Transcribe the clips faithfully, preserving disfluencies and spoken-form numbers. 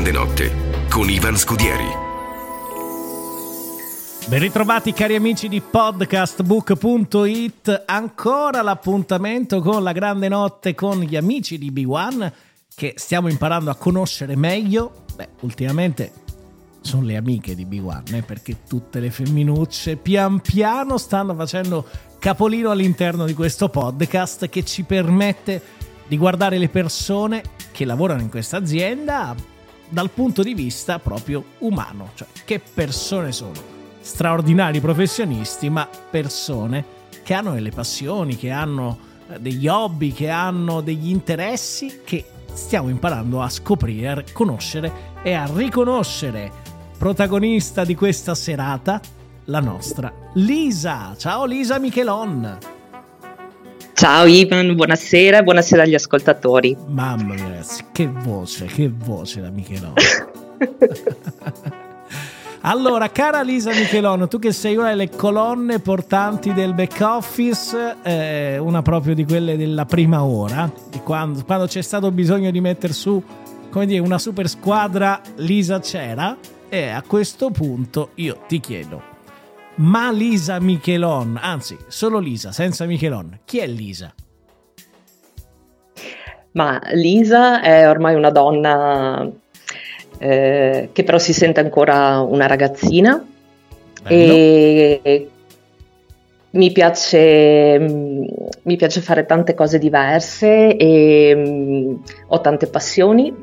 grande notte con Ivan Scudieri. Ben ritrovati cari amici di podcastbook punto it, ancora l'appuntamento con la grande notte con gli amici di B uno che stiamo imparando a conoscere meglio. Beh, ultimamente sono le amiche di B uno, eh, perché tutte le femminucce pian piano stanno facendo capolino all'interno di questo podcast che ci permette di guardare le persone che lavorano in questa azienda dal punto di vista proprio umano, cioè che persone sono. Straordinari professionisti, ma persone che hanno delle passioni, che hanno degli hobby, che hanno degli interessi che stiamo imparando a scoprire, a conoscere e a riconoscere. Protagonista di questa serata, la nostra Lisa. Ciao Lisa Michelon. Ciao Ivan, buonasera, buonasera agli ascoltatori. Mamma mia ragazzi, che voce, che voce la Michelon. Allora, cara Lisa Michelon, tu che sei una delle colonne portanti del back office, eh, una proprio di quelle della prima ora, di quando, quando c'è stato bisogno di mettere su, come dire, una super squadra, Lisa c'era, e a questo punto io ti chiedo, ma Lisa Michelon, anzi, solo Lisa, senza Michelon, chi è Lisa? Ma Lisa è ormai una donna eh, che però si sente ancora una ragazzina. Bello. E mi piace, mi piace fare tante cose diverse e mh, ho tante passioni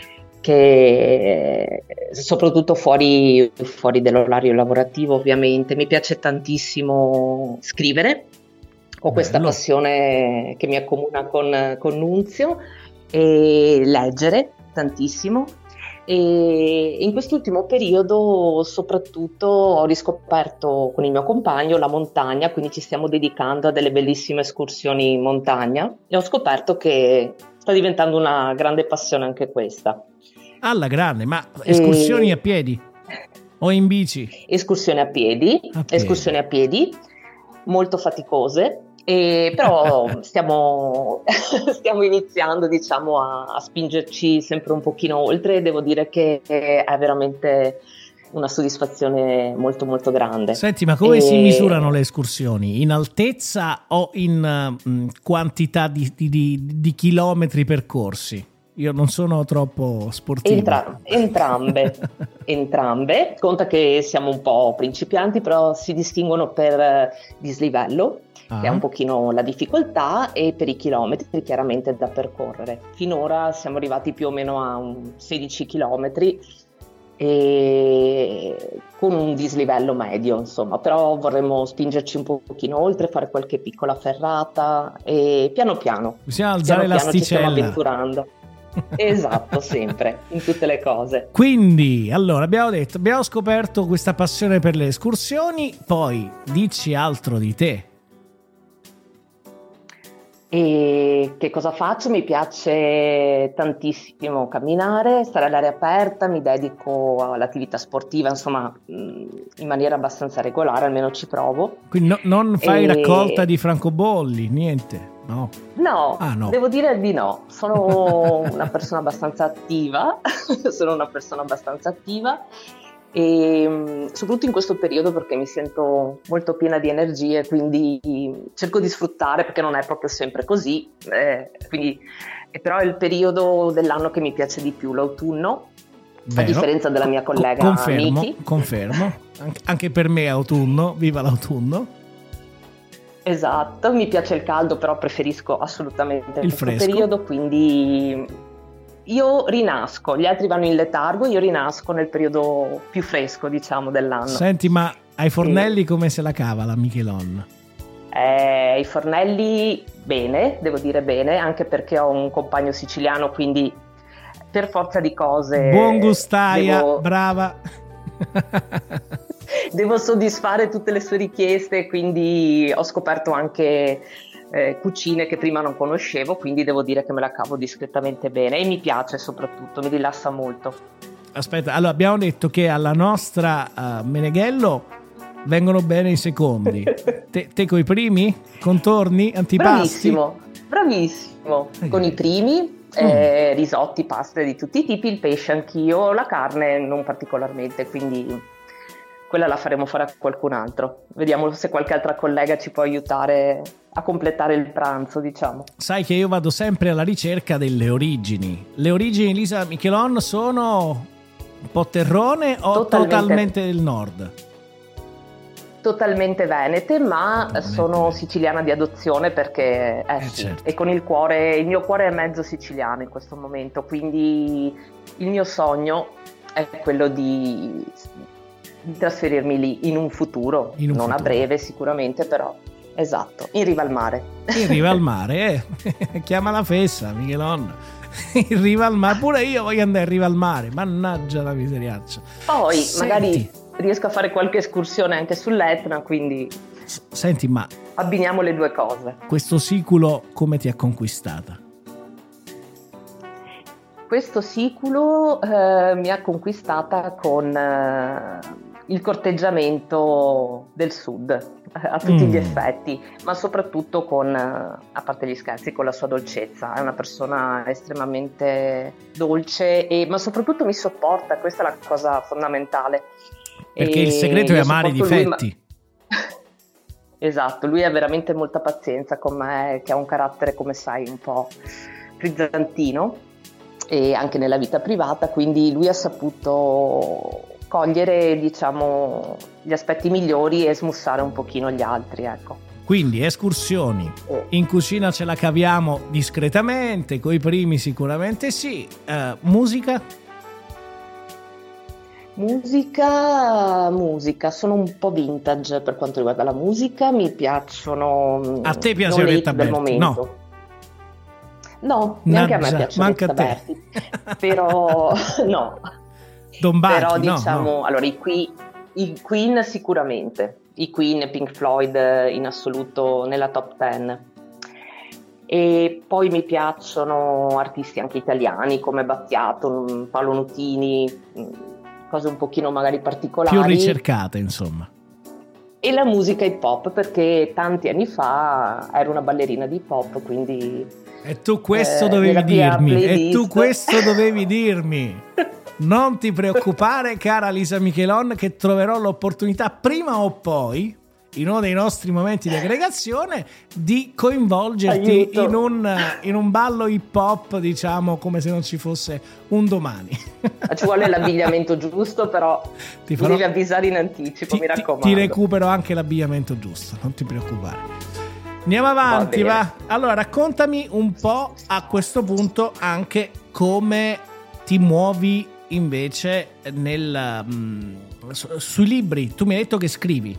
che soprattutto fuori, fuori dall'orario lavorativo ovviamente. Mi piace tantissimo scrivere, ho questa Bello. passione che mi accomuna con, con Nunzio, e leggere tantissimo, e in quest'ultimo periodo soprattutto ho riscoperto con il mio compagno la montagna, quindi ci stiamo dedicando a delle bellissime escursioni in montagna e ho scoperto che sta diventando una grande passione anche questa. Alla grande, ma escursioni e... a piedi o in bici? Escursioni a piedi, a piedi. escursioni a piedi, molto faticose, e però stiamo, stiamo iniziando, diciamo, a, a spingerci sempre un pochino oltre, e devo dire che è veramente una soddisfazione molto molto grande. Senti, ma come e... si misurano le escursioni? In altezza o in uh, quantità di, di, di, di chilometri percorsi? Io non sono troppo sportivo. Entra- entrambe, entrambe. Conta che siamo un po' principianti, però si distinguono per eh, dislivello, ah. che è un pochino la difficoltà, e per i chilometri chiaramente da percorrere. Finora siamo arrivati più o meno a un sedici chilometri e con un dislivello medio, insomma, però vorremmo spingerci un pochino oltre, fare qualche piccola ferrata e piano piano, bisogna alzare piano piano l'asticella. Ci stiamo avventurando. Esatto, sempre, in tutte le cose. Quindi, allora, abbiamo detto, abbiamo scoperto questa passione per le escursioni, poi dici altro di te. E che cosa faccio? Mi piace tantissimo camminare, stare all'aria aperta, mi dedico all'attività sportiva, insomma, in maniera abbastanza regolare, almeno ci provo. Quindi no, non fai e... raccolta di francobolli, niente? No. No, ah, no, devo dire di no. Sono una persona abbastanza attiva, sono una persona abbastanza attiva e soprattutto in questo periodo perché mi sento molto piena di energie, quindi cerco di sfruttare, perché non è proprio sempre così, eh, quindi, e però è il periodo dell'anno che mi piace di più, l'autunno. Vero. A differenza della mia collega confermo, Miki. Confermo, Anche, anche per me è autunno, viva l'autunno. Esatto, mi piace il caldo, però preferisco assolutamente il questo fresco. periodo, quindi io rinasco, gli altri vanno in letargo, io rinasco nel periodo più fresco, diciamo, dell'anno. Senti, ma ai fornelli sì. come se la cava la Michelon? Eh, i fornelli bene, devo dire bene, anche perché ho un compagno siciliano, quindi per forza di cose... Buon gustaia, devo... brava! Devo soddisfare tutte le sue richieste, quindi ho scoperto anche eh, cucine che prima non conoscevo, quindi devo dire che me la cavo discretamente bene e mi piace, soprattutto mi rilassa molto. Aspetta, allora abbiamo detto che alla nostra uh, Meneghello vengono bene i secondi. te, te coi primi? Contorni? Antipasti? Bravissimo, bravissimo. Okay. Con i primi eh, risotti, paste di tutti i tipi, il pesce anch'io, la carne non particolarmente, quindi quella la faremo fare a qualcun altro. Vediamo se qualche altra collega ci può aiutare a completare il pranzo, diciamo. Sai che io vado sempre alla ricerca delle origini. Le origini di Lisa Michelon sono un po' terrone o totalmente, totalmente del nord? Totalmente venete, ma totalmente sono venete. Siciliana di adozione perché eh, eh, sì, certo. e con il cuore, il mio cuore è mezzo siciliano in questo momento, quindi il mio sogno è quello di, di trasferirmi lì in un futuro, in un non futuro. A breve sicuramente, però esatto, in riva al mare. In riva al mare, eh? Chiama la fessa, Michelon. In riva al mare, pure io voglio andare in riva al mare, mannaggia la miseriaccia. Poi Senti, magari riesco a fare qualche escursione anche sull'Etna, quindi s- senti, ma abbiniamo le due cose. Questo siculo come ti ha conquistata? Questo siculo eh, mi ha conquistata con eh, il corteggiamento del sud, a tutti mm. gli effetti, ma soprattutto con, a parte gli scherzi, con la sua dolcezza. È una persona estremamente dolce, e, ma soprattutto mi sopporta, questa è la cosa fondamentale. Perché e il segreto è amare i difetti. Lui, ma... Esatto, lui ha veramente molta pazienza con me, che ha un carattere, come sai, un po' frizzantino, e anche nella vita privata, quindi lui ha saputo cogliere, diciamo, gli aspetti migliori e smussare un pochino gli altri, ecco. Quindi escursioni, eh. in cucina ce la caviamo discretamente, coi primi sicuramente sì. Uh, musica? Musica, musica, sono un po' vintage per quanto riguarda la musica, mi piacciono. A te piace Orietta Berti? Del momento. No. No, neanche a me piace Orietta Berti, però no. Don Bacchi, però no, diciamo, no. allora i, qui, i Queen sicuramente, i Queen e Pink Floyd in assoluto nella top ten. E poi mi piacciono artisti anche italiani come Battiato, Paolo Nutini, cose un pochino magari particolari. Più ricercate, insomma. E la musica hip hop, perché tanti anni fa ero una ballerina di hip hop, quindi... E tu questo eh, dovevi dirmi, e tu questo dovevi dirmi. Non ti preoccupare, cara Lisa Michelon, che troverò l'opportunità prima o poi, in uno dei nostri momenti di aggregazione, di coinvolgerti in un, in un ballo hip hop, diciamo, come se non ci fosse un domani. Ci vuole l'abbigliamento giusto, però ti farò... devi avvisare in anticipo, ti, mi raccomando. Ti recupero anche l'abbigliamento giusto, non ti preoccupare. Andiamo avanti, va, va. Allora, raccontami un po' a questo punto anche come ti muovi invece nel, mh, su, sui libri. Tu mi hai detto che scrivi.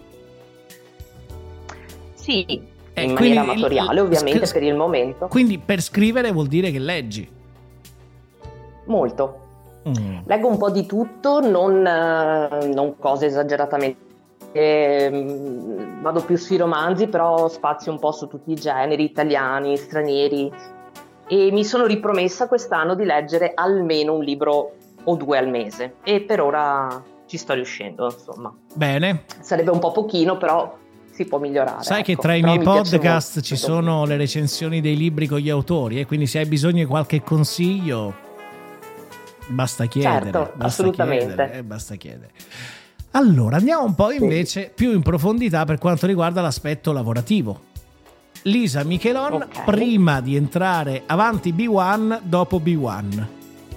Sì, eh, in maniera amatoriale ovviamente sc- per il momento. Quindi per scrivere vuol dire che leggi? Molto. Mm. Leggo un po' di tutto, non, non cose esageratamente. Eh, vado più sui romanzi, però spazio un po' su tutti i generi, italiani, stranieri. E mi sono ripromessa quest'anno di leggere almeno un libro o due al mese. E per ora ci sto riuscendo, insomma. Bene. Sarebbe un po' pochino, però... si può migliorare. Sai ecco. che tra i Però miei podcast molto, ci sono le recensioni dei libri con gli autori, e eh? quindi se hai bisogno di qualche consiglio basta chiedere. Certo, basta assolutamente. Chiedere, eh, basta chiedere. Allora, andiamo un po' invece sì. più in profondità per quanto riguarda l'aspetto lavorativo. Lisa Michelon, okay. prima di entrare avanti B uno, dopo B uno.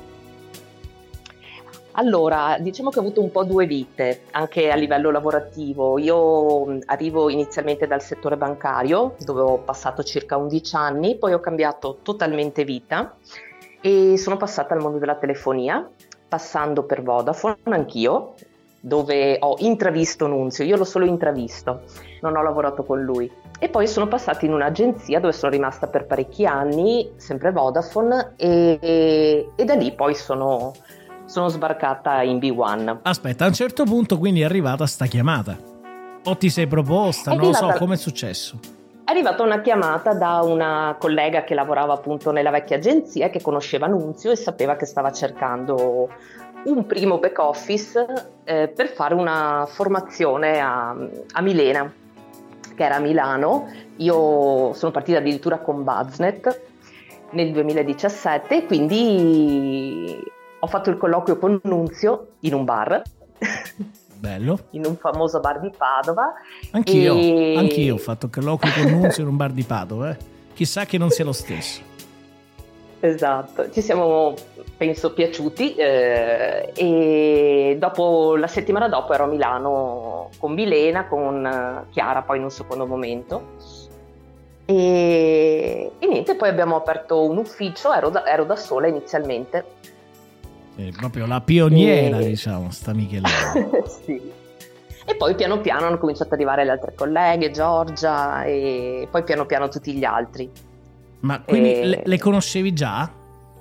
Allora, diciamo che ho avuto un po' due vite, anche a livello lavorativo. Io arrivo inizialmente dal settore bancario, dove ho passato circa undici anni, poi ho cambiato totalmente vita e sono passata al mondo della telefonia, passando per Vodafone anch'io, dove ho intravisto Nunzio. Io l'ho solo intravisto, non ho lavorato con lui. E poi sono passata in un'agenzia dove sono rimasta per parecchi anni, sempre Vodafone, e, e, e da lì poi sono... sono sbarcata in B uno. Aspetta, a un certo punto quindi è arrivata sta chiamata. O ti sei proposta, è non arrivata, lo so, come è successo? È arrivata una chiamata da una collega che lavorava appunto nella vecchia agenzia, che conosceva Nunzio e sapeva che stava cercando un primo back office eh, per fare una formazione a, a Milena, che era a Milano. Io sono partita addirittura con Buzznet, nel duemiladiciassette, e quindi ho fatto il colloquio con Nunzio in un bar. Bello. In un famoso bar di Padova. Anch'io, e... anch'io ho fatto il colloquio con Nunzio in un bar di Padova. Eh. Chissà che non sia lo stesso. Esatto, ci siamo, penso, piaciuti, eh, e dopo, la settimana dopo ero a Milano con Milena, con Chiara poi in un secondo momento, e, e niente, poi abbiamo aperto un ufficio, ero da, ero da sola inizialmente. È proprio la pioniera, e... diciamo, sta Michelena. Sì. E poi piano piano hanno cominciato ad arrivare le altre colleghe, Giorgia, e poi piano piano tutti gli altri. Ma quindi e... le, le conoscevi già?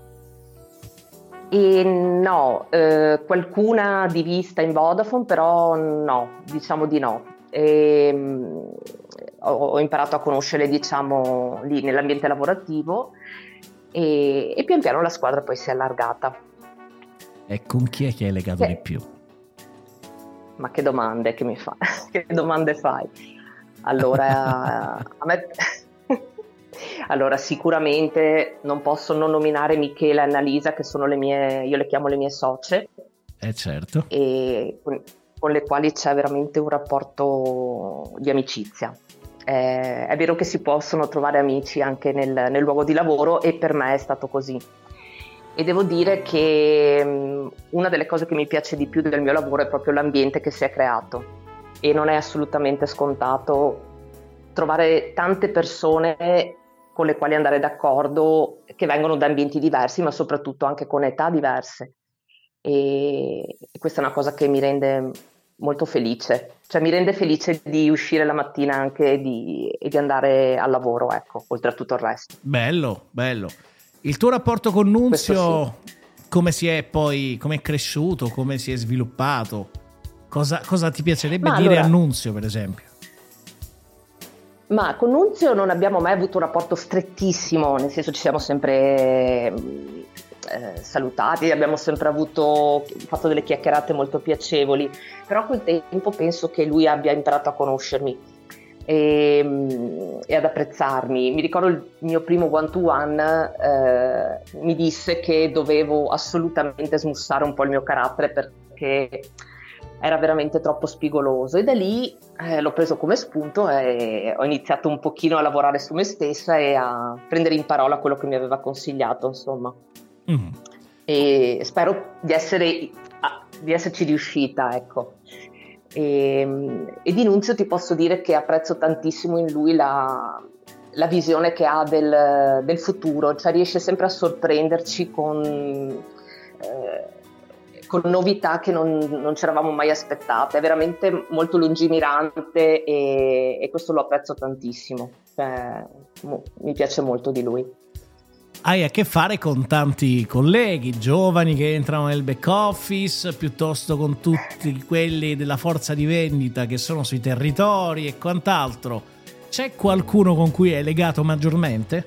E no, eh, qualcuna di vista in Vodafone, però no, diciamo di no. E, mh, ho, ho imparato a conoscerle, diciamo, lì nell'ambiente lavorativo, e, e pian piano la squadra poi si è allargata. E con chi è che hai legato Che... di più? Ma che domande che mi fai? Che domande fai? Allora, a me... Allora, sicuramente non posso non nominare Michela e Annalisa, che sono le mie, io le chiamo le mie socie. Eh certo. E con, con le quali c'è veramente un rapporto di amicizia. Eh, è vero che si possono trovare amici anche nel, nel luogo di lavoro, e per me è stato così. E devo dire che mh, una delle cose che mi piace di più del mio lavoro è proprio l'ambiente che si è creato, e non è assolutamente scontato trovare tante persone con le quali andare d'accordo, che vengono da ambienti diversi, ma soprattutto anche con età diverse. E, e questa è una cosa che mi rende molto felice, cioè mi rende felice di uscire la mattina anche di, e di andare al lavoro, ecco, oltre a tutto il resto. Bello, bello. Il tuo rapporto con Nunzio, sì. Come si è poi, come è cresciuto, come si è sviluppato? Cosa, cosa ti piacerebbe ma dire allora, a Nunzio, per esempio? Ma con Nunzio non abbiamo mai avuto un rapporto strettissimo, nel senso ci siamo sempre eh, salutati, abbiamo sempre avuto fatto delle chiacchierate molto piacevoli, però col tempo penso che lui abbia imparato a conoscermi e, e ad apprezzarmi. Mi ricordo il mio primo one to one, eh, mi disse che dovevo assolutamente smussare un po' il mio carattere perché era veramente troppo spigoloso, e da lì eh, l'ho preso come spunto e ho iniziato un pochino a lavorare su me stessa e a prendere in parola quello che mi aveva consigliato, insomma. Mm. E spero di essere di esserci riuscita, ecco. E, e di Nunzio ti posso dire che apprezzo tantissimo in lui la, la visione che ha del, del futuro, cioè riesce sempre a sorprenderci con eh, con novità che non, non ci eravamo mai aspettate. È veramente molto lungimirante, e, e questo lo apprezzo tantissimo, cioè, mo, mi piace molto di lui. Hai a che fare con tanti colleghi giovani che entrano nel back office, piuttosto con tutti quelli della forza di vendita che sono sui territori e quant'altro. C'è qualcuno con cui è legato maggiormente?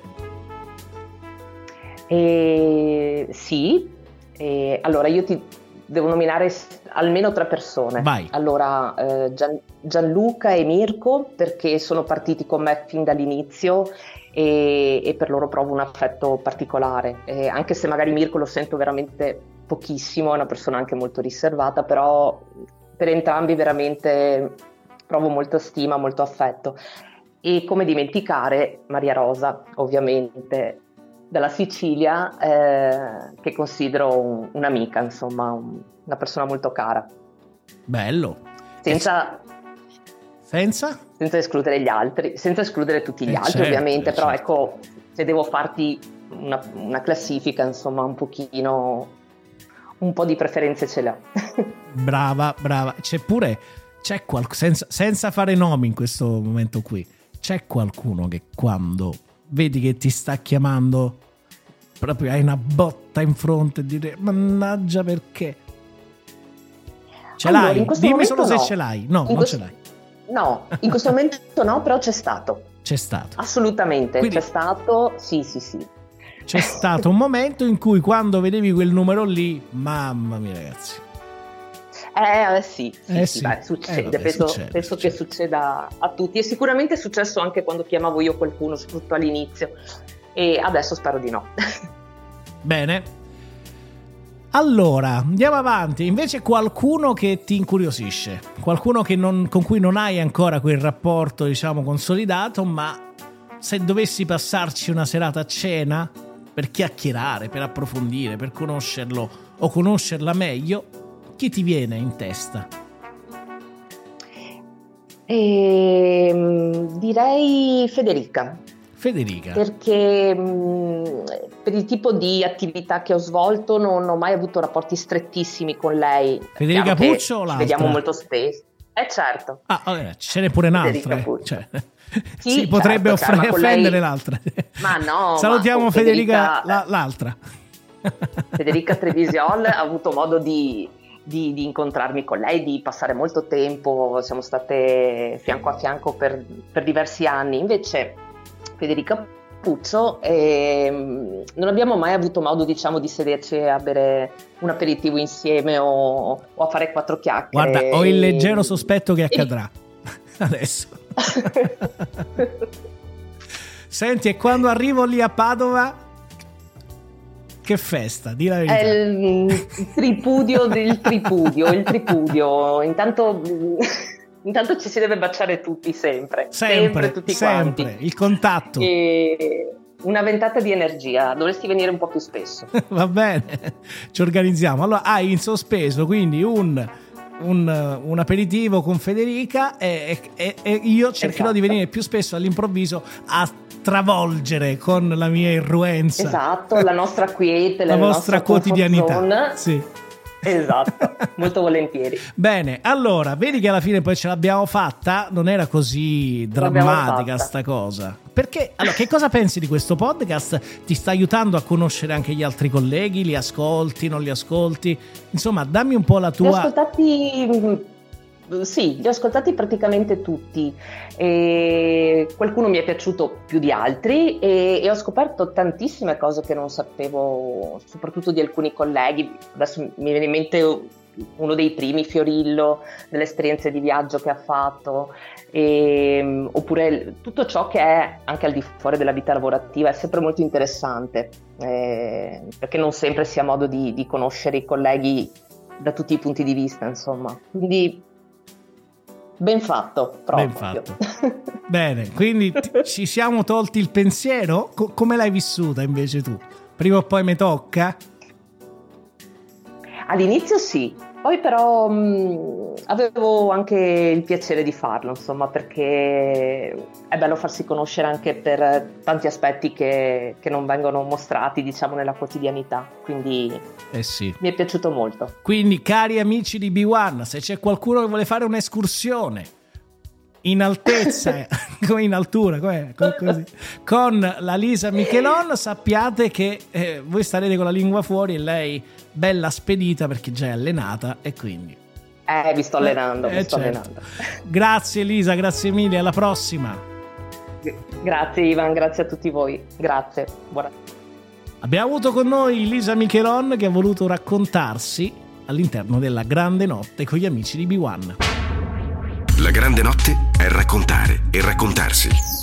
E, sì, e, allora io ti devo nominare almeno tre persone. Vai. Allora, eh, Gian, Gianluca e Mirko, perché sono partiti con me fin dall'inizio e, e per loro provo un affetto particolare, eh, anche se magari Mirko lo sento veramente pochissimo, è una persona anche molto riservata, però per entrambi veramente provo molta stima, molto affetto. E come dimenticare Maria Rosa, ovviamente, dalla Sicilia, eh, che considero un, un'amica, insomma, un, una persona molto cara. Bello. Senza, senza? senza escludere gli altri, senza escludere tutti gli eh altri, certo, ovviamente, eh però certo. Ecco, se devo farti una, una classifica, insomma, un pochino, un po' di preferenze ce le ho. Brava, brava. C'è pure, c'è qual- senza, senza fare nomi in questo momento qui, c'è qualcuno che quando vedi che ti sta chiamando proprio hai una botta in fronte e dire mannaggia, perché ce allora, l'hai? Dimmi solo se no. ce l'hai. No, in non questo, ce l'hai. No, in questo momento no, però c'è stato. C'è stato. Assolutamente, Quindi, c'è stato, sì, sì, sì. C'è stato un momento in cui quando vedevi quel numero lì, mamma mia ragazzi. Eh sì, sì, eh, sì, sì. Beh, succede, Eh, vabbè, penso, succede, penso succede. che succeda a tutti, e sicuramente è successo anche quando chiamavo io qualcuno, soprattutto all'inizio. e adesso spero di no. Bene. Allora, andiamo avanti. Invece qualcuno che ti incuriosisce, qualcuno che non, con cui non hai ancora quel rapporto, diciamo, consolidato, ma se dovessi passarci una serata a cena per chiacchierare, per approfondire, per conoscerlo o conoscerla meglio, chi ti viene in testa? E, direi Federica. Federica. Perché mh, per il tipo di attività che ho svolto non ho mai avuto rapporti strettissimi con lei. Federica Chiaro Puccio o l'altra? Ci vediamo molto spesso. Eh certo. Ah, vabbè, ce n'è pure un'altra. Eh. Cioè, sì, si potrebbe certo, offre- cioè, offendere lei... l'altra. Ma no. Salutiamo ma Federica, Federica la, l'altra. Federica Trevisiol ha avuto modo di, di, di incontrarmi con lei, di passare molto tempo, siamo state fianco a fianco per, per diversi anni. Invece Federica Puccio ehm, non abbiamo mai avuto modo, diciamo, di sederci a bere un aperitivo insieme o, o a fare quattro chiacchiere. Guarda, ho il leggero sospetto che accadrà e... adesso. Senti, e quando arrivo lì a Padova, che festa, di la verità. È il, il tripudio del tripudio, il tripudio. Intanto, intanto ci si deve baciare tutti sempre, sempre, sempre tutti sempre, quanti. Il contatto. E una ventata di energia, dovresti venire un po' più spesso. Va bene, ci organizziamo. Allora hai in sospeso quindi un, un, un aperitivo con Federica e, e, e io cercherò esatto. di venire più spesso all'improvviso a travolgere con la mia irruenza. Esatto, la nostra quiete, la, la vostra quotidianità. Sì. Esatto, molto volentieri. Bene, allora, vedi che alla fine poi ce l'abbiamo fatta, non era così drammatica sta cosa. Perché, allora, che cosa pensi di questo podcast? Ti sta aiutando a conoscere anche gli altri colleghi? Li ascolti, non li ascolti? Insomma, dammi un po' la tua... Li ho ascoltati... Sì, li ho ascoltati praticamente tutti. E qualcuno mi è piaciuto più di altri e, e ho scoperto tantissime cose che non sapevo, soprattutto di alcuni colleghi. Adesso mi viene in mente uno dei primi, Fiorillo, delle esperienze di viaggio che ha fatto, e, oppure tutto ciò che è anche al di fuori della vita lavorativa è sempre molto interessante, eh, perché non sempre si ha modo di, di conoscere i colleghi da tutti i punti di vista, insomma. Quindi ben fatto, proprio. Ben fatto. Bene, quindi t- ci siamo tolti il pensiero? Co- come l'hai vissuta invece tu? Prima o poi mi tocca? All'inizio sì, poi però mh, avevo anche il piacere di farlo, insomma, perché è bello farsi conoscere anche per tanti aspetti che, che non vengono mostrati, diciamo, nella quotidianità, quindi eh sì. mi è piaciuto molto. Quindi, cari amici di B uno, se c'è qualcuno che vuole fare un'escursione in altezza, come in altura, come, come così, con la Lisa Michelon, sappiate che eh, voi starete con la lingua fuori e lei bella spedita perché già è allenata e quindi eh vi sto allenando, eh, mi sto certo. allenando. Grazie Lisa, grazie mille, alla prossima. Grazie Ivan, grazie a tutti voi, grazie. Buona... Abbiamo avuto con noi Lisa Michelon che ha voluto raccontarsi all'interno della Grande Notte con gli amici di B uno. La grande notte è raccontare e raccontarsi.